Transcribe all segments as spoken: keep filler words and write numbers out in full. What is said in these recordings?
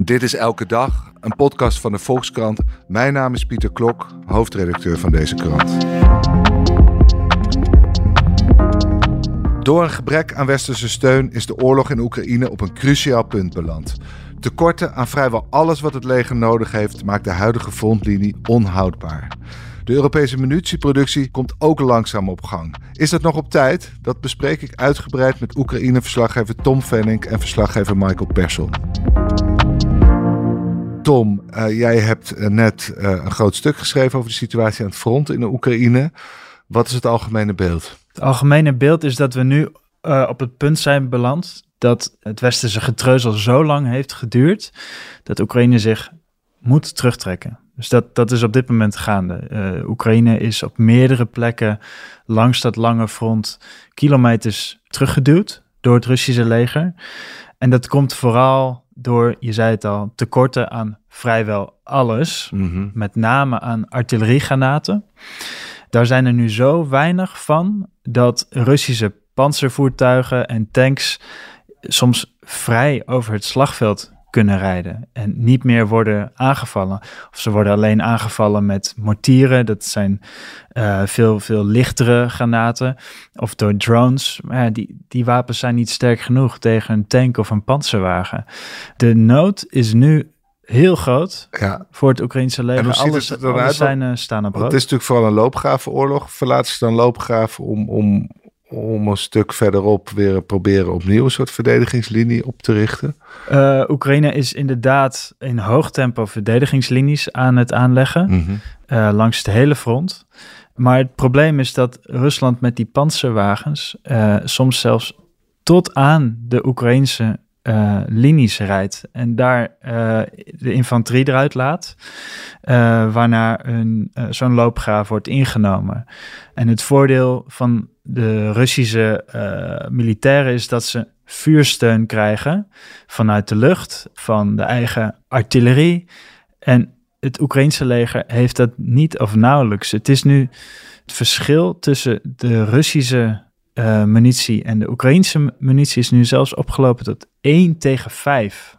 Dit is Elke Dag, een podcast van de Volkskrant. Mijn naam is Pieter Klok, hoofdredacteur van deze krant. Door een gebrek aan westerse steun is de oorlog in Oekraïne op een cruciaal punt beland. Tekorten aan vrijwel alles wat het leger nodig heeft maakt de huidige frontlinie onhoudbaar. De Europese munitieproductie komt ook langzaam op gang. Is dat nog op tijd? Dat bespreek ik uitgebreid met Oekraïne-verslaggever Tom Venink en verslaggever Michael Persson. Tom, uh, jij hebt uh, net uh, een groot stuk geschreven over de situatie aan het front in de Oekraïne. Wat is het algemene beeld? Het algemene beeld is dat we nu uh, op het punt zijn beland dat het westerse getreuzel zo lang heeft geduurd dat Oekraïne zich moet terugtrekken. Dus dat, dat is op dit moment gaande. Uh, Oekraïne is op meerdere plekken langs dat lange front kilometers teruggeduwd door het Russische leger. En dat komt vooral door, je zei het al, tekorten aan vrijwel alles. Mm-hmm. Met name aan artilleriegranaten. Daar zijn er nu zo weinig van dat Russische pantservoertuigen en tanks soms vrij over het slagveld kunnen rijden en niet meer worden aangevallen. Of ze worden alleen aangevallen met mortieren. Dat zijn uh, veel, veel lichtere granaten. Of door drones. Maar ja, die, die wapens zijn niet sterk genoeg tegen een tank of een pantserwagen. De nood is nu heel groot ja. voor het Oekraïnse leger. Alles, het alles zijn uh, staan op rood. Het is natuurlijk vooral een loopgravenoorlog. Verlaten ze dan loopgraven om... om... om een stuk verderop weer proberen opnieuw een soort verdedigingslinie op te richten? Uh, Oekraïne is inderdaad in hoog tempo verdedigingslinies aan het aanleggen, mm-hmm. uh, langs het hele front. Maar het probleem is dat Rusland met die pantserwagens uh, soms zelfs tot aan de Oekraïnse uh, linies rijdt en daar uh, de infanterie eruit laat, uh, waarna een, uh, zo'n loopgraaf wordt ingenomen. En het voordeel van de Russische uh, militairen is dat ze vuursteun krijgen vanuit de lucht, van de eigen artillerie. En het Oekraïnse leger heeft dat niet of nauwelijks. Het is nu het verschil tussen de Russische uh, munitie en de Oekraïnse munitie is nu zelfs opgelopen tot één tegen vijf.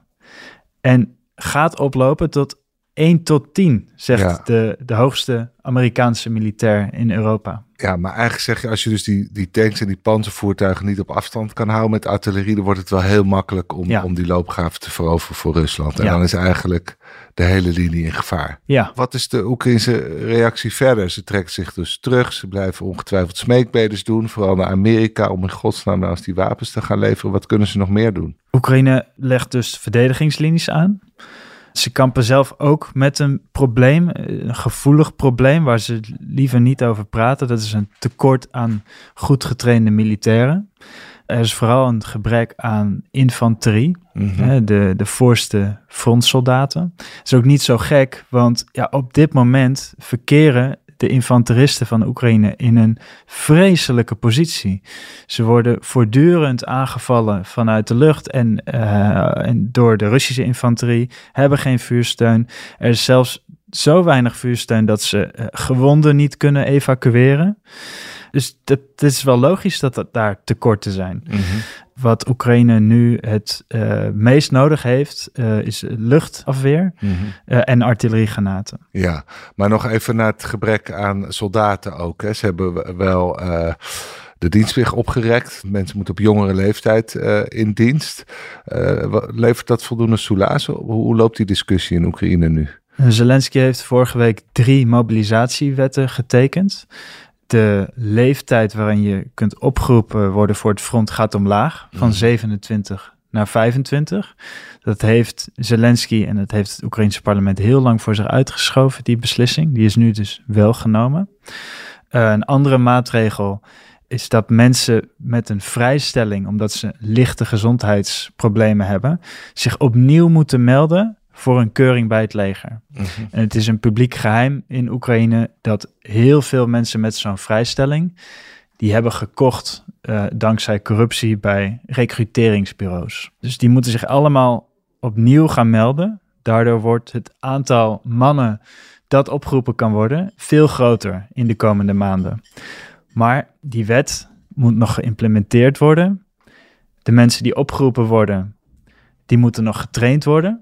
En gaat oplopen tot één tot tien, zegt ja. de, de hoogste Amerikaanse militair in Europa. Ja, maar eigenlijk zeg je, als je dus die, die tanks en die panzervoertuigen niet op afstand kan houden met artillerie, dan wordt het wel heel makkelijk om, ja. om die loopgraven te veroveren voor Rusland. En ja. dan is eigenlijk de hele linie in gevaar. Ja. Wat is de Oekraïnse reactie verder? Ze trekken zich dus terug. Ze blijven ongetwijfeld smeekbedes doen, vooral naar Amerika, om in godsnaam nou eens die wapens te gaan leveren. Wat kunnen ze nog meer doen? Oekraïne legt dus verdedigingslinies aan. Ze kampen zelf ook met een probleem, een gevoelig probleem waar ze liever niet over praten. Dat is een tekort aan goed getrainde militairen. Er is vooral een gebrek aan infanterie, mm-hmm. de, de voorste frontsoldaten. Dat is ook niet zo gek, want ja, op dit moment verkeren de infanteristen van Oekraïne in een vreselijke positie. Ze worden voortdurend aangevallen vanuit de lucht en, uh, en door de Russische infanterie, hebben geen vuursteun. Er is zelfs zo weinig vuursteun dat ze uh, gewonden niet kunnen evacueren. Dus het is wel logisch dat dat daar tekorten zijn. Mm-hmm. Wat Oekraïne nu het uh, meest nodig heeft, uh, is luchtafweer mm-hmm. uh, en artilleriegranaten. Ja, maar nog even naar het gebrek aan soldaten ook. Hè. Ze hebben wel uh, de dienstplicht opgerekt. Mensen moeten op jongere leeftijd uh, in dienst. Uh, levert dat voldoende soelaas? Hoe loopt die discussie in Oekraïne nu? Zelensky heeft vorige week drie mobilisatiewetten getekend. De leeftijd waarin je kunt opgeroepen worden voor het front gaat omlaag, van zevenentwintig naar vijfentwintig. Dat heeft Zelensky en dat heeft het Oekraïnse parlement heel lang voor zich uitgeschoven, die beslissing. Die is nu dus wel genomen. Uh, een andere maatregel is dat mensen met een vrijstelling, omdat ze lichte gezondheidsproblemen hebben, zich opnieuw moeten melden voor een keuring bij het leger. Mm-hmm. En het is een publiek geheim in Oekraïne dat heel veel mensen met zo'n vrijstelling, die hebben gekocht uh, dankzij corruptie bij recruteringsbureaus. Dus die moeten zich allemaal opnieuw gaan melden. Daardoor wordt het aantal mannen dat opgeroepen kan worden veel groter in de komende maanden. Maar die wet moet nog geïmplementeerd worden. De mensen die opgeroepen worden, die moeten nog getraind worden.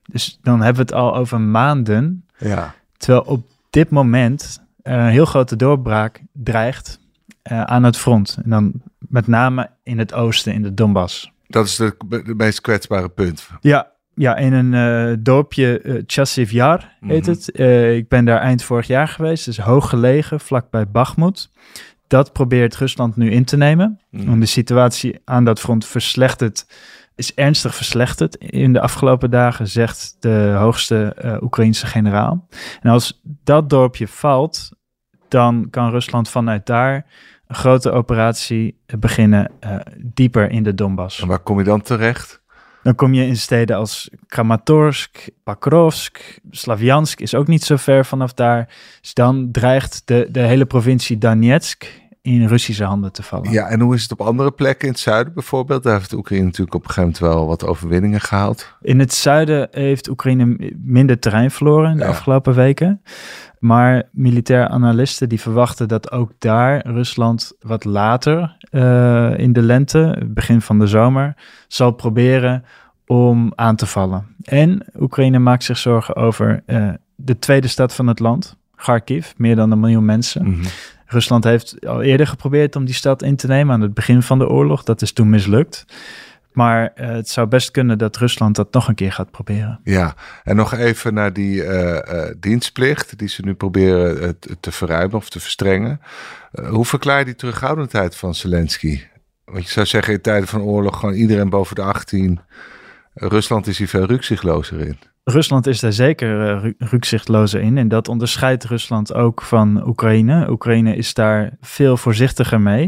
Dus dan hebben we het al over maanden. Ja. Terwijl op dit moment er een heel grote doorbraak dreigt uh, aan het front. En dan met name in het oosten, in de Donbass. Dat is de, de meest kwetsbare punt. Ja, ja in een uh, dorpje, uh, Chasiv Yar heet mm-hmm. het. Uh, ik ben daar eind vorig jaar geweest. Het is hoog gelegen, vlakbij Bakhmut. Dat probeert Rusland nu in te nemen. Mm. En de situatie aan dat front verslechtert, is ernstig verslechterd in de afgelopen dagen, zegt de hoogste uh, Oekraïense generaal. En als dat dorpje valt, dan kan Rusland vanuit daar een grote operatie beginnen uh, dieper in de Donbass. En waar kom je dan terecht? Dan kom je in steden als Kramatorsk, Pakrovsk, Slavjansk is ook niet zo ver vanaf daar. Dus dan dreigt de, de hele provincie Donetsk in Russische handen te vallen. Ja, en hoe is het op andere plekken in het zuiden bijvoorbeeld? Daar heeft Oekraïne natuurlijk op een gegeven moment wel wat overwinningen gehaald. In het zuiden heeft Oekraïne minder terrein verloren in de ja. afgelopen weken. Maar militair analisten die verwachten dat ook daar Rusland wat later uh, in de lente, begin van de zomer, zal proberen om aan te vallen. En Oekraïne maakt zich zorgen over uh, de tweede stad van het land, Kharkiv, meer dan een miljoen mensen. Mm-hmm. Rusland heeft al eerder geprobeerd om die stad in te nemen aan het begin van de oorlog. Dat is toen mislukt. Maar uh, het zou best kunnen dat Rusland dat nog een keer gaat proberen. Ja, en nog even naar die uh, uh, dienstplicht die ze nu proberen uh, te verruimen of te verstrengen. Uh, hoe verklaar je die terughoudendheid van Zelensky? Want je zou zeggen in tijden van oorlog gewoon iedereen boven de achttien. Rusland is hier veel rukzichtlozer in. Rusland is daar zeker uh, rukzichtlozer in en dat onderscheidt Rusland ook van Oekraïne. Oekraïne is daar veel voorzichtiger mee.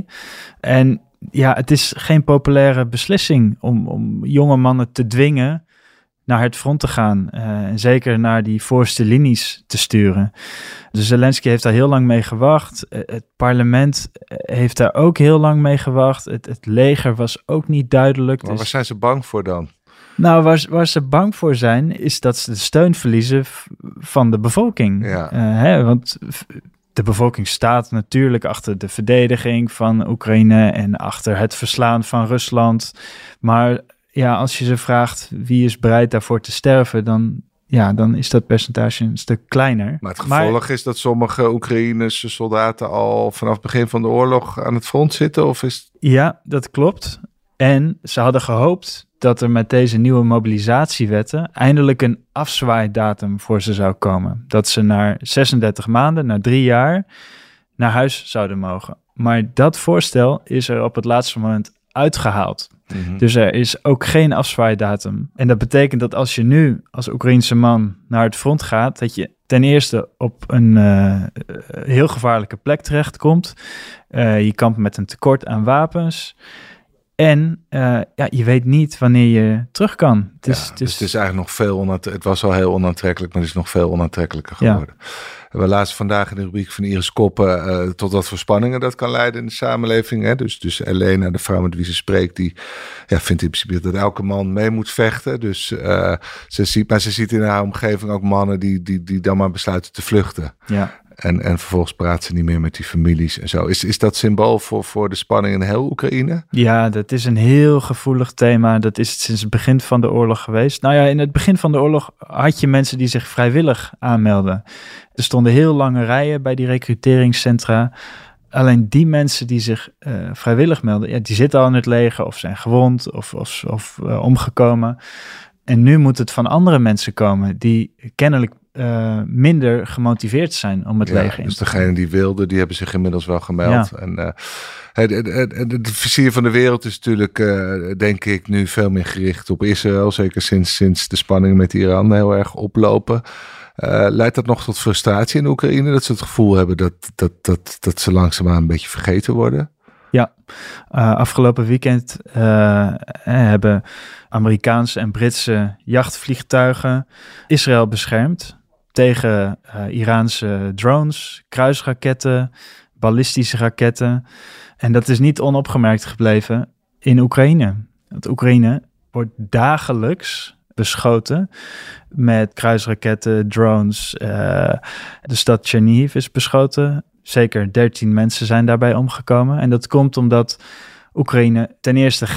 En ja, het is geen populaire beslissing om, om jonge mannen te dwingen naar het front te gaan. Uh, en zeker naar die voorste linies te sturen. Dus Zelensky heeft daar heel lang mee gewacht. Uh, het parlement heeft daar ook heel lang mee gewacht. Het, het leger was ook niet duidelijk. Maar dus waar zijn ze bang voor dan? Nou, waar, waar ze bang voor zijn, is dat ze de steun verliezen f- van de bevolking. Ja. Uh, hè, want de bevolking staat natuurlijk achter de verdediging van Oekraïne en achter het verslaan van Rusland. Maar ja, als je ze vraagt wie is bereid daarvoor te sterven, dan, ja, dan is dat percentage een stuk kleiner. Maar het gevolg maar, is dat sommige Oekraïnse soldaten al vanaf het begin van de oorlog aan het front zitten? Of is... Ja, dat klopt. En ze hadden gehoopt dat er met deze nieuwe mobilisatiewetten eindelijk een afzwaaidatum voor ze zou komen. Dat ze na zesendertig maanden, na drie jaar, naar huis zouden mogen. Maar dat voorstel is er op het laatste moment uitgehaald. Mm-hmm. Dus er is ook geen afzwaaidatum. En dat betekent dat als je nu als Oekraïense man naar het front gaat, dat je ten eerste op een uh, heel gevaarlijke plek terechtkomt. Uh, je kampt met een tekort aan wapens. En uh, ja, je weet niet wanneer je terug kan. Het is, ja, het dus is... het is eigenlijk nog veel onaantrekkelijk. Het was al heel onaantrekkelijk, maar het is nog veel onaantrekkelijker geworden. Ja. We lazen vandaag in de rubriek van Iris Koppen uh, tot wat voor spanningen dat kan leiden in de samenleving. Hè? Dus, dus Elena, de vrouw met wie ze spreekt, die ja, vindt in principe dat elke man mee moet vechten. Dus uh, ze ziet, maar ze ziet in haar omgeving ook mannen die, die, die dan maar besluiten te vluchten. Ja. En, en vervolgens praat ze niet meer met die families en zo. Is, is dat symbool voor, voor de spanning in heel Oekraïne? Ja, dat is een heel gevoelig thema. Dat is sinds het begin van de oorlog geweest. Nou ja, in het begin van de oorlog had je mensen die zich vrijwillig aanmelden. Er stonden heel lange rijen bij die recruteringscentra. Alleen die mensen die zich uh, vrijwillig melden, ja, die zitten al in het leger of zijn gewond of, of, of uh, omgekomen. En nu moet het van andere mensen komen die kennelijk Uh, minder gemotiveerd zijn om het ja, leger in dus te gaan. degenen die wilden, die hebben zich inmiddels wel gemeld. Ja. En uh, het, het, het, het, het vizier van de wereld is natuurlijk, uh, denk ik, nu veel meer gericht op Israël. Zeker sinds, sinds de spanningen met Iran heel erg oplopen. Uh, leidt dat nog tot frustratie in Oekraïne? Dat ze het gevoel hebben dat, dat, dat, dat ze langzaamaan een beetje vergeten worden? Ja, uh, afgelopen weekend uh, hebben Amerikaanse en Britse jachtvliegtuigen Israël beschermd tegen uh, Iraanse drones, kruisraketten, ballistische raketten. En dat is niet onopgemerkt gebleven in Oekraïne. Want Oekraïne wordt dagelijks beschoten met kruisraketten, drones. Uh, de stad Chernihiv is beschoten. Zeker dertien mensen zijn daarbij omgekomen. En dat komt omdat Oekraïne ten eerste geen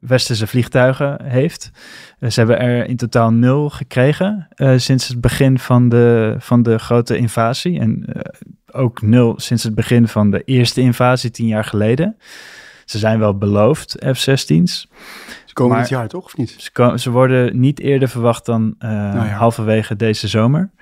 westerse vliegtuigen heeft. Uh, ze hebben er in totaal nul gekregen uh, sinds het begin van de, van de grote invasie. En uh, ook nul sinds het begin van de eerste invasie tien jaar geleden. Ze zijn wel beloofd, F zestien's. Ze komen maar dit jaar toch, of niet? Ze, ko- ze worden niet eerder verwacht dan uh, nou ja. halverwege deze zomer.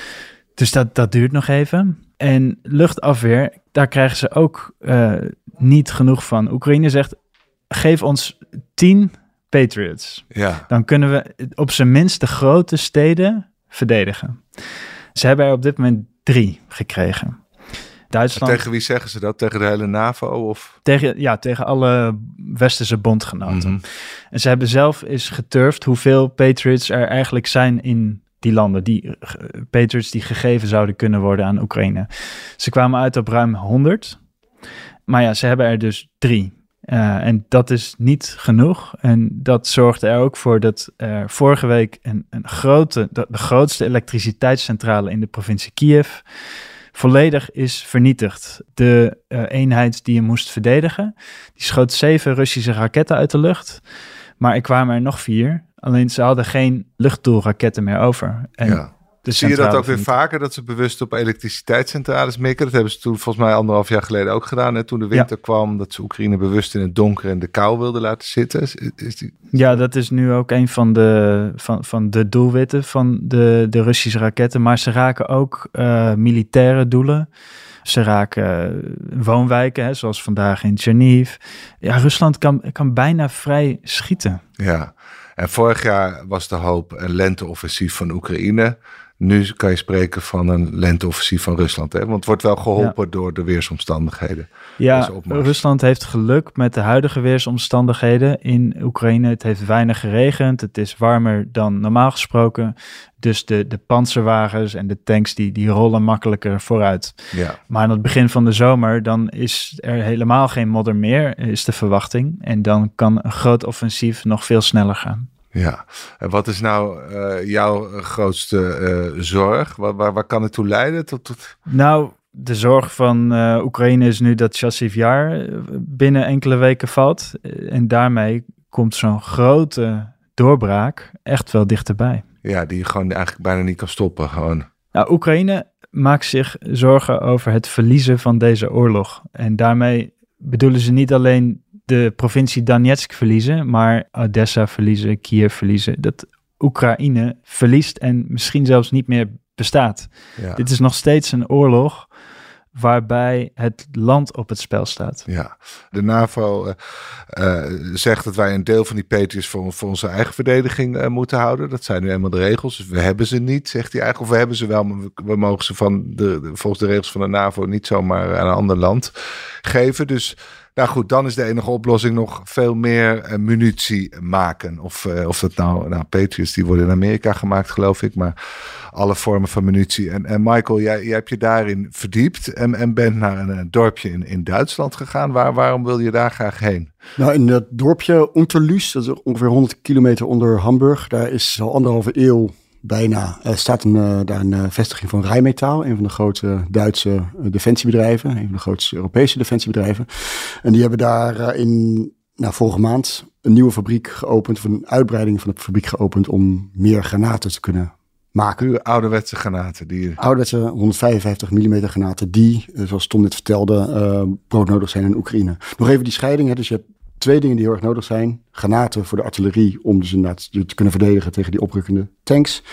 Dus dat, dat duurt nog even. En luchtafweer, daar krijgen ze ook uh, niet genoeg van. Oekraïne zegt, geef ons tien Patriots. Ja. Dan kunnen we op zijn minst de grote steden verdedigen. Ze hebben er op dit moment drie gekregen. Duitsland. En tegen wie zeggen ze dat? Tegen de hele NAVO? Of? Tegen, ja, tegen alle westerse bondgenoten. Mm-hmm. En ze hebben zelf eens geturfd hoeveel Patriots er eigenlijk zijn in die landen. Die uh, Patriots die gegeven zouden kunnen worden aan Oekraïne. Ze kwamen uit op ruim honderd. Maar ja, ze hebben er dus drie. Uh, en dat is niet genoeg. En dat zorgde er ook voor dat er vorige week een, een grote, de, de grootste elektriciteitscentrale in de provincie Kiev volledig is vernietigd. De uh, eenheid die je moest verdedigen, die schoot zeven Russische raketten uit de lucht. Maar er kwamen er nog vier. Alleen ze hadden geen luchtdoelraketten meer over. En ja. Zie je dat ook weer vaker, dat ze bewust op elektriciteitscentrales mikken? Dat hebben ze toen volgens mij anderhalf jaar geleden ook gedaan. Hè? Toen de winter ja. kwam, dat ze Oekraïne bewust in het donker en de kou wilden laten zitten. Is, is die... Ja, dat is nu ook een van de, van, van de doelwitten van de, de Russische raketten. Maar ze raken ook uh, militaire doelen. Ze raken woonwijken, hè, zoals vandaag in Chernihiv. Ja, Rusland kan, kan bijna vrij schieten. Ja, en vorig jaar was de hoop een lenteoffensief van Oekraïne. Nu kan je spreken van een lenteoffensief van Rusland. Hè? Want het wordt wel geholpen ja. door de weersomstandigheden. Ja, Rusland heeft geluk met de huidige weersomstandigheden in Oekraïne. Het heeft weinig geregend. Het is warmer dan normaal gesproken. Dus de, de panzerwagens en de tanks die, die rollen makkelijker vooruit. Ja. Maar aan het begin van de zomer dan is er helemaal geen modder meer, is de verwachting. En dan kan een groot offensief nog veel sneller gaan. Ja, en wat is nou uh, jouw grootste uh, zorg? Waar, waar, waar kan het toe leiden? Tot, tot... Nou, de zorg van uh, Oekraïne is nu dat Chasiv Yar binnen enkele weken valt. En daarmee komt zo'n grote doorbraak echt wel dichterbij. Ja, die je gewoon eigenlijk bijna niet kan stoppen. Gewoon. Nou, Oekraïne maakt zich zorgen over het verliezen van deze oorlog. En daarmee bedoelen ze niet alleen de provincie Donetsk verliezen, maar Odessa verliezen, Kiev verliezen. Dat Oekraïne verliest en misschien zelfs niet meer bestaat. Ja. Dit is nog steeds een oorlog waarbij het land op het spel staat. Ja, de NAVO uh, uh, zegt dat wij een deel van die Patriots voor, voor onze eigen verdediging uh, moeten houden. Dat zijn nu eenmaal de regels. Dus we hebben ze niet, zegt hij eigenlijk. Of we hebben ze wel, maar we, we mogen ze van de, de, volgens de regels van de NAVO niet zomaar aan een ander land geven. Dus nou goed, dan is de enige oplossing nog veel meer uh, munitie maken. Of, uh, of dat nou, nou, Patriots, die worden in Amerika gemaakt, geloof ik. Maar alle vormen van munitie. En, en Michael, jij, jij hebt je daarin verdiept en, en bent naar een, een dorpje in, in Duitsland gegaan. Waar, waarom wil je daar graag heen? Nou, in het dorpje Unterlüß, dat is ongeveer honderd kilometer onder Hamburg. Daar is al anderhalve eeuw bijna, uh, staat een, uh, daar een uh, vestiging van Rheinmetall, een van de grote Duitse uh, defensiebedrijven, een van de grootste Europese defensiebedrijven. En die hebben daar uh, in, nou, vorige maand een nieuwe fabriek geopend, of een uitbreiding van de fabriek geopend om meer granaten te kunnen maken. Uw ouderwetse granaten. Die... Ouderwetse honderdvijfenvijftig millimeter granaten die, uh, zoals Tom net vertelde, uh, broodnodig zijn in Oekraïne. Nog even die scheiding, hè, dus je hebt twee dingen die heel erg nodig zijn. Granaten voor de artillerie om dus inderdaad je te kunnen verdedigen tegen die oprukkende tanks.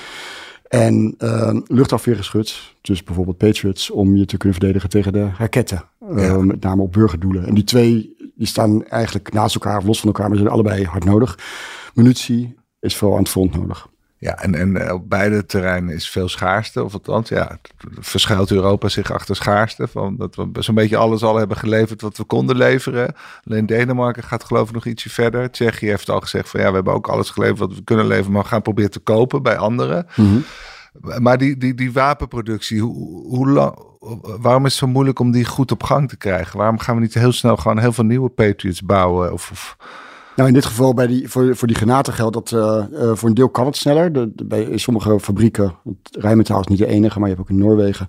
En uh, luchtafweergeschut, dus bijvoorbeeld Patriots, om je te kunnen verdedigen tegen de raketten. Ja. Uh, met name op burgerdoelen. En die twee die staan eigenlijk naast elkaar of los van elkaar, maar zijn allebei hard nodig. Munitie is vooral aan het front nodig. Ja, en, en op beide terreinen is veel schaarste. Of althans, ja, verschuilt Europa zich achter schaarste. Van dat we zo'n beetje alles al hebben geleverd wat we konden leveren. Alleen Denemarken gaat geloof ik nog ietsje verder. Tsjechië heeft al gezegd van ja, we hebben ook alles geleverd wat we kunnen leveren. Maar we gaan proberen te kopen bij anderen. Mm-hmm. Maar die, die, die wapenproductie, hoe, hoe lang, waarom is het zo moeilijk om die goed op gang te krijgen? Waarom gaan we niet heel snel gewoon heel veel nieuwe Patriots bouwen? Of... of Nou, in dit geval bij die, voor, voor die granaten geldt dat uh, uh, voor een deel kan het sneller. De, de, bij sommige fabrieken, Rheinmetall is niet de enige, maar je hebt ook in Noorwegen,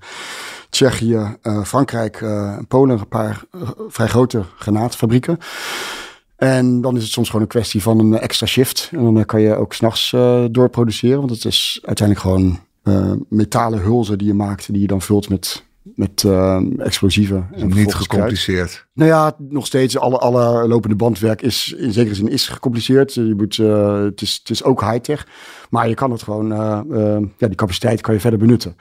Tsjechië, uh, Frankrijk uh, en Polen een paar uh, vrij grote granaatfabrieken. En dan is het soms gewoon een kwestie van een extra shift. En dan kan je ook 's nachts uh, doorproduceren. Want het is uiteindelijk gewoon uh, metalen hulzen die je maakt, die je dan vult met, met uh, explosieven. Dus niet gecompliceerd. Kruid. Nou ja, nog steeds, alle, alle lopende bandwerk is in zekere zin is gecompliceerd. Je moet, uh, het, is, het is ook high-tech. Maar je kan het gewoon, uh, uh, ja, die capaciteit kan je verder benutten.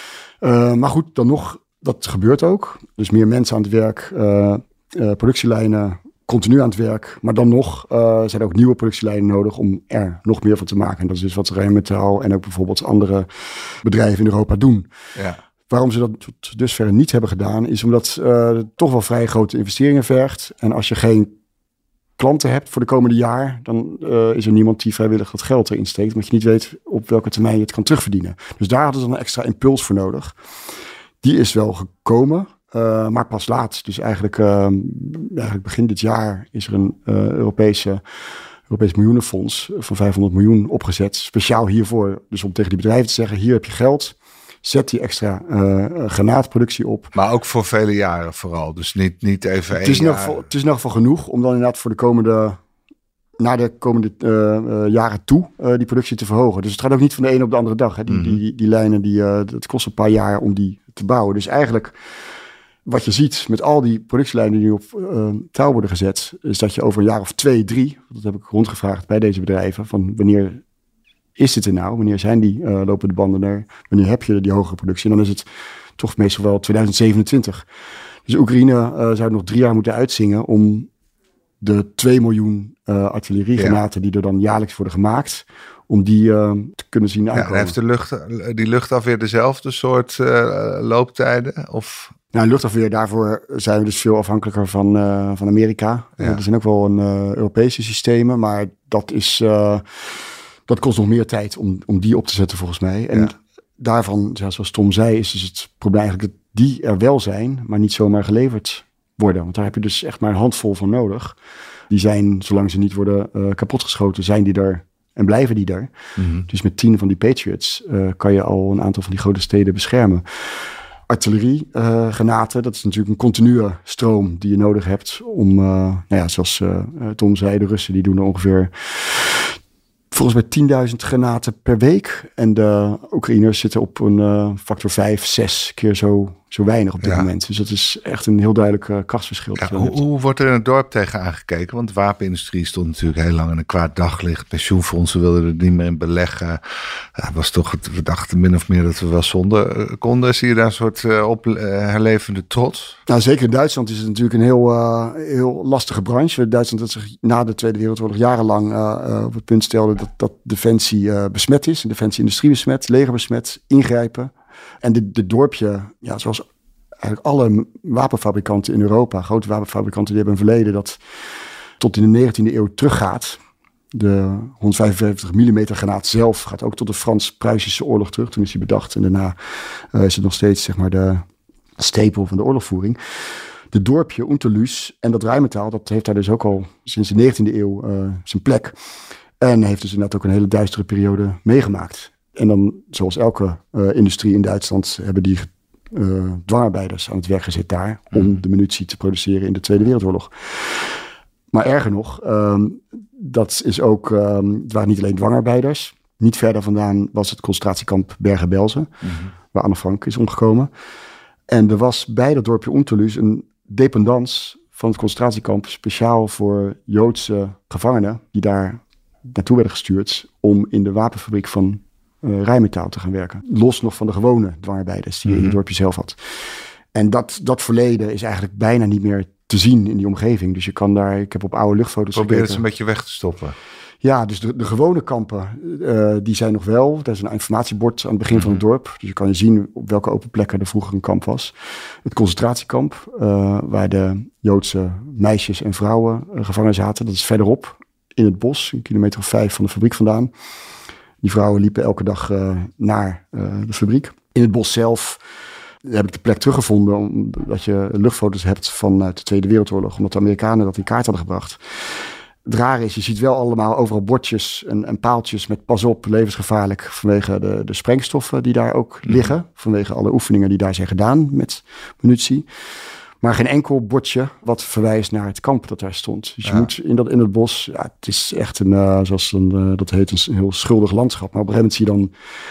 Uh, maar goed, dan nog, dat gebeurt ook. Dus meer mensen aan het werk, uh, uh, productielijnen continu aan het werk. Maar dan nog uh, zijn er ook nieuwe productielijnen nodig om er nog meer van te maken. En dat is dus wat Rheinmetall en ook bijvoorbeeld andere bedrijven in Europa doen. Ja. Waarom ze dat tot dusver niet hebben gedaan, is omdat uh, het toch wel vrij grote investeringen vergt. En als je geen klanten hebt voor de komende jaar, dan uh, is er niemand die vrijwillig dat geld erin steekt, omdat je niet weet op welke termijn je het kan terugverdienen. Dus daar hadden ze dan een extra impuls voor nodig. Die is wel gekomen, uh, maar pas laat. Dus eigenlijk, uh, eigenlijk begin dit jaar is er een uh, Europese, Europees miljoenenfonds van vijfhonderd miljoen opgezet, speciaal hiervoor. Dus om tegen die bedrijven te zeggen, hier heb je geld. Zet die extra uh, granaatproductie op. Maar ook voor vele jaren vooral. Dus niet, niet even het is één nog jaar. Voor, het is in ieder geval genoeg om dan inderdaad voor de komende, naar de komende uh, uh, jaren toe uh, die productie te verhogen. Dus het gaat ook niet van de ene op de andere dag. Hè. Die, mm-hmm. die, die, die lijnen, die, uh, dat kost een paar jaar om die te bouwen. Dus eigenlijk wat je ziet met al die productielijnen die op uh, touw worden gezet, is dat je over een jaar of twee, drie, dat heb ik rondgevraagd bij deze bedrijven, van wanneer is dit er nou? Wanneer zijn die uh, lopende banden er? Wanneer heb je die hogere productie? En dan is het toch meestal wel twintig zevenentwintig. Dus Oekraïne uh, zou nog drie jaar moeten uitzingen om de twee miljoen uh, artilleriegranaten ja. die er dan jaarlijks worden gemaakt, om die uh, te kunnen zien aankomen. Ja, heeft de lucht, die luchtafweer dezelfde soort uh, looptijden? Of... Nou, luchtafweer, daarvoor zijn we dus veel afhankelijker van, uh, van Amerika. Ja. Uh, er zijn ook wel een uh, Europese systemen, maar dat is... Uh, Dat kost nog meer tijd om, om die op te zetten volgens mij. En ja. daarvan, zoals Tom zei, is dus het probleem eigenlijk dat die er wel zijn, maar niet zomaar geleverd worden. Want daar heb je dus echt maar een handvol van nodig. Die zijn, zolang ze niet worden uh, kapotgeschoten, zijn die er en blijven die er. Mm-hmm. Dus met tien van die Patriots uh, kan je al een aantal van die grote steden beschermen. Artillerie, uh, granaten, dat is natuurlijk een continue stroom die je nodig hebt om, uh, nou ja, zoals uh, Tom zei, de Russen die doen er ongeveer volgens mij tienduizend granaten per week. En de Oekraïners zitten op een uh, factor vijf, zes keer zo, zo weinig op dit ja. moment. Dus dat is echt een heel duidelijk uh, krachtverschil. Ja, hoe, hoe wordt er in het dorp tegen aangekeken? Want de wapenindustrie stond natuurlijk heel lang in een kwaad daglicht. Pensioenfondsen wilden er niet meer in beleggen. Ja, was toch het, we dachten min of meer dat we wel zonder konden. Zie je daar een soort uh, op, uh, herlevende trots? Nou, zeker in Duitsland is het natuurlijk een heel, uh, heel lastige branche. Duitsland dat zich na de Tweede Wereldoorlog jarenlang uh, uh, op het punt stelde dat, dat defensie uh, besmet is. Defensie-industrie besmet, leger besmet, ingrijpen. En dit, dit dorpje, ja, zoals eigenlijk alle wapenfabrikanten in Europa, grote wapenfabrikanten, die hebben een verleden dat tot in de negentiende eeuw teruggaat. De honderdvijfenvijftig millimeter granaat zelf gaat ook tot de Frans-Pruisische oorlog terug. Toen is hij bedacht en daarna uh, is het nog steeds zeg maar de stapel van de oorlogvoering. De dorpje Unterlüß en dat Rheinmetall, dat heeft daar dus ook al sinds de negentiende eeuw uh, zijn plek. En heeft dus inderdaad ook een hele duistere periode meegemaakt. En dan, zoals elke uh, industrie in Duitsland, hebben die uh, dwangarbeiders aan het werk gezet daar om de munitie te produceren in de Tweede Wereldoorlog. Maar erger nog, um, dat is ook, um, het waren niet alleen dwangarbeiders. Niet verder vandaan was het concentratiekamp Bergen-Belsen, mm-hmm. waar Anne Frank is omgekomen. En er was bij dat dorpje Unterlüß een dependance van het concentratiekamp speciaal voor Joodse gevangenen die daar naartoe werden gestuurd om in de wapenfabriek van uh, Rheinmetall te gaan werken. Los nog van de gewone dwangarbeiders die mm-hmm. je in het dorpje zelf had. En dat, dat verleden is eigenlijk bijna niet meer te zien in die omgeving. Dus je kan daar, ik heb op oude luchtfoto's Probeer gekeken. het een beetje weg te stoppen. Ja, dus de, de gewone kampen, uh, die zijn nog wel. Er is een informatiebord aan het begin mm-hmm. van het dorp. Dus je kan je zien op welke open plekken er vroeger een kamp was. Het concentratiekamp, uh, waar de Joodse meisjes en vrouwen uh, gevangen zaten. Dat is verderop in het bos, een kilometer of vijf van de fabriek vandaan. Die vrouwen liepen elke dag uh, naar uh, de fabriek. In het bos zelf heb ik de plek teruggevonden, omdat je luchtfoto's hebt vanuit de Tweede Wereldoorlog, omdat de Amerikanen dat in kaart hadden gebracht. Het rare is, je ziet wel allemaal overal bordjes en, en paaltjes met pas op, levensgevaarlijk, vanwege de, de sprengstoffen die daar ook liggen, vanwege alle oefeningen die daar zijn gedaan met munitie. Maar geen enkel bordje wat verwijst naar het kamp dat daar stond. Dus je Ja. moet in, dat, in het bos, ja, het is echt een, uh, zoals een, uh, dat heet, een heel schuldig landschap. Maar op een gegeven moment zie je dan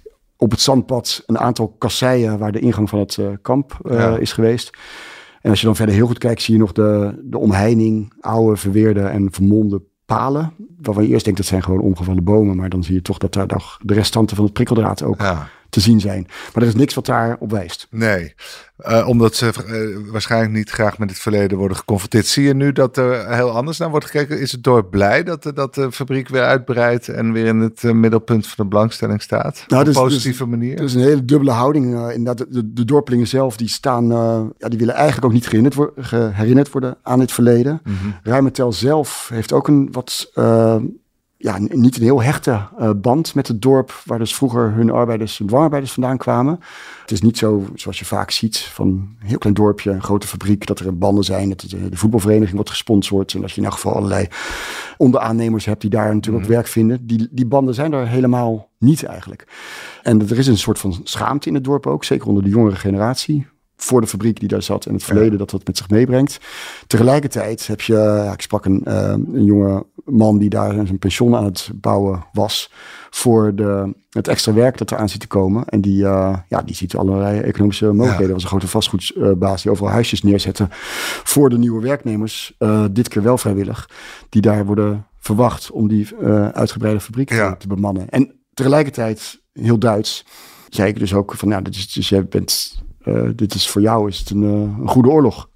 op het zandpad een aantal kasseien waar de ingang van het uh, kamp uh, Ja. is geweest. En als je dan verder heel goed kijkt, zie je nog de, de omheining, oude, verweerde en vermolmde palen. Waarvan je eerst denkt dat zijn gewoon omgevallen bomen. Maar dan zie je toch dat daar nog de restanten van het prikkeldraad ook Ja. te zien zijn. Maar er is niks wat daar op wijst. Nee, uh, omdat ze uh, waarschijnlijk niet graag met het verleden worden geconfronteerd. Zie je nu dat er heel anders naar wordt gekeken? Is het dorp blij dat, uh, dat de fabriek weer uitbreidt en weer in het uh, middelpunt van de belangstelling staat? Nou, Op een dus- positieve dus- manier? Er is een hele dubbele houding. Uh, inderdaad, de, de, de dorpelingen zelf, die staan, uh, ja, die willen eigenlijk ook niet geherinnerd, wo- ge- herinnerd worden aan het verleden. Mm-hmm. Ruimetel zelf heeft ook een wat, uh, ja, n- niet een heel hechte uh, band met het dorp, waar dus vroeger hun arbeiders, hun dwangarbeiders vandaan kwamen. Het is niet zo, zoals je vaak ziet, van een heel klein dorpje, een grote fabriek, dat er banden zijn, dat de, de voetbalvereniging wordt gesponsord en dat je in elk geval allerlei onderaannemers hebt die daar natuurlijk ook werk vinden. Die, die banden zijn er helemaal niet eigenlijk. En er is een soort van schaamte in het dorp ook, zeker onder de jongere generatie, voor de fabriek die daar zat en het verleden Ja. dat dat met zich meebrengt. Tegelijkertijd heb je, ja, ik sprak een, uh, een jonge man die daar zijn pensioen aan het bouwen was voor de, het extra werk dat eraan zit te komen. En die, uh, ja, die ziet allerlei economische mogelijkheden. Er was een grote vastgoedbaas die overal huisjes neerzette voor de nieuwe werknemers. Uh, dit keer wel vrijwillig. Die daar worden verwacht om die uh, uitgebreide fabriek Ja. te bemannen. En tegelijkertijd, heel Duits, zei ik dus ook van, ja, dit is, dus jij bent, uh, dit is voor jou is het een, uh, een goede oorlog.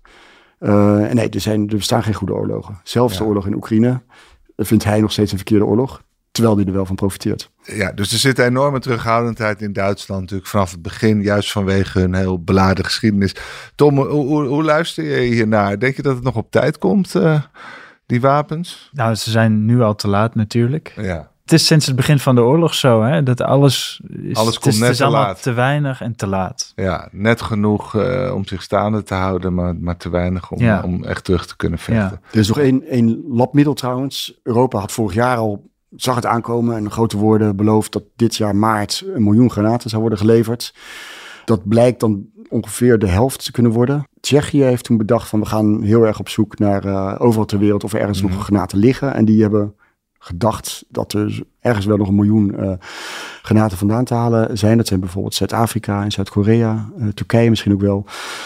Uh, en nee, er, zijn, er bestaan geen goede oorlogen. Zelfs Ja. de oorlog in Oekraïne vindt hij nog steeds een verkeerde oorlog, terwijl hij er wel van profiteert. Ja, dus er zit een enorme terughoudendheid in Duitsland natuurlijk vanaf het begin, juist vanwege hun heel beladen geschiedenis. Tom, hoe, hoe, hoe luister je hiernaar? Denk je dat het nog op tijd komt, uh, die wapens? Nou, ze zijn nu al te laat natuurlijk. Ja. Het is sinds het begin van de oorlog zo, hè, dat alles is, Alles het komt is, net het is te allemaal laat. te weinig en te laat. Ja, net genoeg uh, om zich staande te houden, maar, maar te weinig om, Ja. om echt terug te kunnen vechten. Ja. Er is nog één, één labmiddel trouwens. Europa had vorig jaar al, zag het aankomen en grote woorden beloofd dat dit jaar maart een miljoen granaten zou worden geleverd. Dat blijkt dan ongeveer de helft te kunnen worden. Tsjechië heeft toen bedacht van we gaan heel erg op zoek naar uh, overal ter wereld of er ergens Mhm. nog granaten liggen. En die hebben gedacht dat er ergens wel nog een miljoen uh, granaten vandaan te halen zijn. Dat zijn bijvoorbeeld Zuid-Afrika en Zuid-Korea, uh, Turkije misschien ook wel.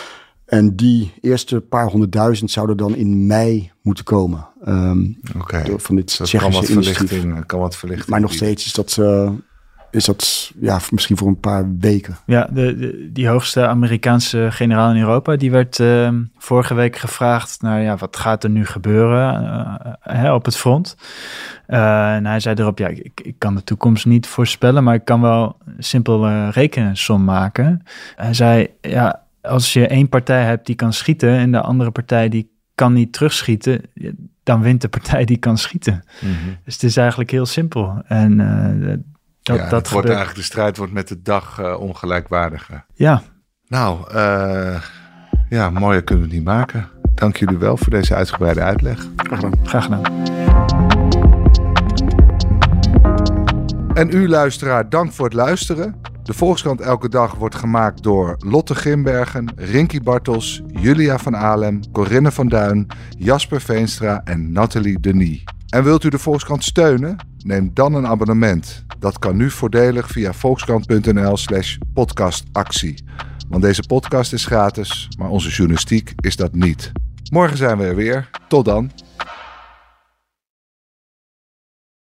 En die eerste paar honderdduizend zouden dan in mei moeten komen. Um, Oké, door- van dit dus dat kan Tsjechische wat initiatief. verlichting. Kan wat verlichting Maar nog bieden. steeds is dat, uh, is dat ja, misschien voor een paar weken. Ja, de, de, die hoogste Amerikaanse generaal in Europa, die werd uh, vorige week gevraagd naar ja, wat gaat er nu gebeuren uh, hè, op het front. Uh, en hij zei erop, ja, ik, ik kan de toekomst niet voorspellen, maar ik kan wel een simpel uh, rekensom maken. Hij zei, ja, als je één partij hebt die kan schieten en de andere partij die kan niet terugschieten, dan wint de partij die kan schieten. Mm-hmm. Dus het is eigenlijk heel simpel. En uh, dat, Ja, dat het wordt gebeurt. eigenlijk, de strijd wordt met de dag uh, ongelijkwaardiger. Ja. Nou, uh, ja, mooier kunnen we het niet maken. Dank jullie wel voor deze uitgebreide uitleg. Graag gedaan. Graag gedaan. En u luisteraar, dank voor het luisteren. De Volkskrant Elke Dag wordt gemaakt door Lotte Grimbergen, Rinky Bartels, Julia van Alem, Corinne van Duin, Jasper Veenstra en Nathalie Denis. En wilt u de Volkskrant steunen? Neem dan een abonnement. Dat kan nu voordelig via volkskrant.nl slash podcastactie. Want deze podcast is gratis, maar onze journalistiek is dat niet. Morgen zijn we er weer. Tot dan.